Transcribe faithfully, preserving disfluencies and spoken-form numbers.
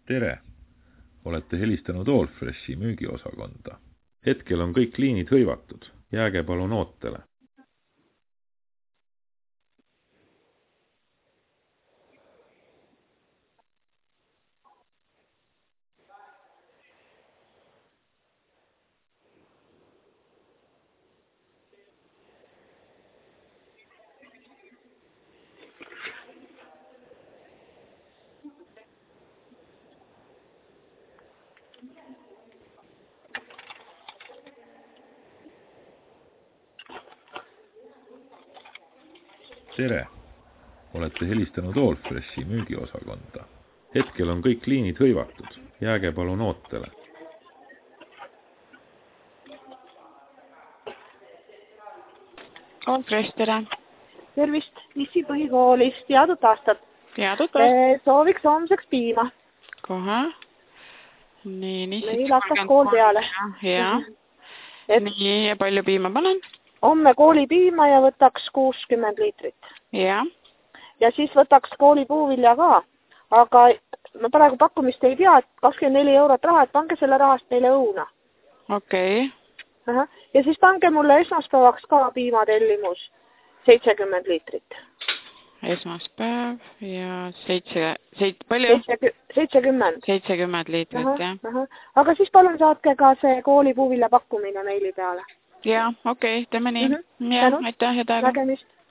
Tere! Olete helistanud Allfreshi müügiosakonda. Hetkel on kõik liinid hõivatud. Jääge palun ootele. Tere! Olete helistanud Allfreshi müügiosakonda. Hetkel on kõik liinid hõivatud. Jääge palun ootele. Allfresh, tere! Tervist, Lissi põhikoolist, teadut aastat. Teadut aastat? Sooviks homseks piima. Kohe. Nii, nii. Meil hakkas kool peale. Ja. Nii, ja palju piima panen? Homme kooli piima ja võtaks kuuskümmend liitrit. Ja. Ja siis võtaks kooli puuvilja ka. Aga ma praegu pakkumist ei tea, et kakskümmend neli eurot raha, et pange selle rahast meile õuna. Okei. Okay. Ja siis pange mulle esmaspäevaks ka piimatellimus seitsekümmend liitrit. Esmaspäev ja seitse, seit, palju? seitsekümmend. seitsekümmend liitrit, aha, jah. Aha. Aga siis palun saatke ka see kooli puuvilja pakkumine meili peale. Ja, okei, okay, teeme nii. Mm -hmm. Ja, aitäh ja tänu. Nägemist.